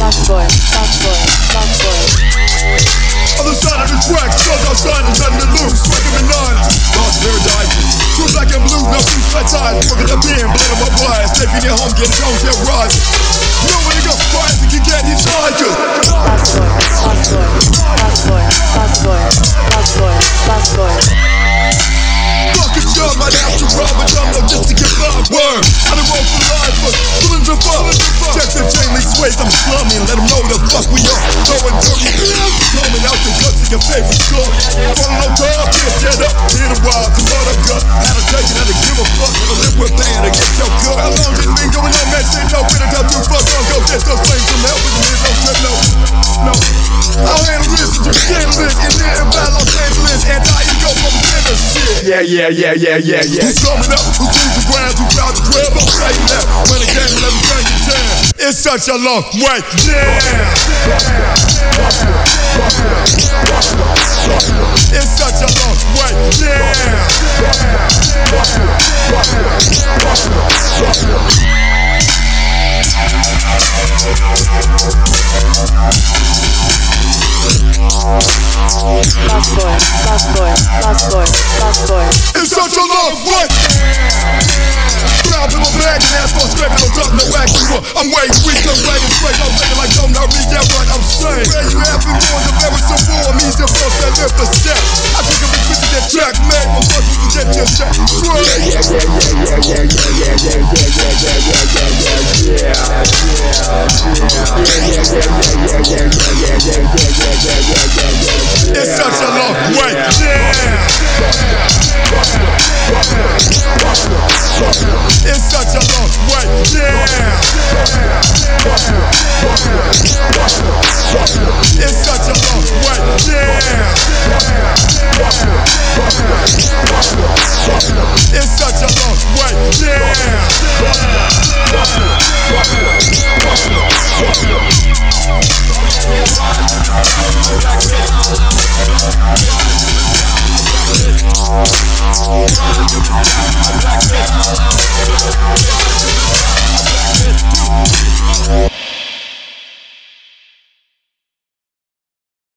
Other side of the track, souls outside and nothing to lose. Striking the nine, lost paradise. True black and blue, no blue flat tires. Working the beer, blood on my wires. Taking it home, getting home, get rise. Nobody got fires, you can get inside you. Fucking job, might have to rob a dumb just to get by. Word, I done roll for life, but feelings are fun. Check the chain link sways, I'm slumming. Let them know the fuck we are. Going dirty, coming out the guts of your favorite skull. Follow no dog, can't stand up. Hit a wild, to what I've got. Had to take it, had to give a fuck. Never live with pain to get your gut. How long this been going on, man? Say no, when I come through, fuck on. Go get those flames from hell, but you don't trip, no. I'll handle this, you handle this. In there in bad Los Angeles, anti-ego from the shit. Yeah. Who's coming up? Who's losing ground? Who's proud to grab? I'm saying that. When the game will ever bring you down. It's such a long way down. It's such a long way down. It's such a long way. Crowd in my bag and ass for scraping on top, no action. I'm way weak, I'm wagging straight. I'm thinking like don't know me, yeah, what I'm saying. Where you have been born, the very so warm, means your folks that live the step. I think I'm a bitch to get track made, my fuck you get your check.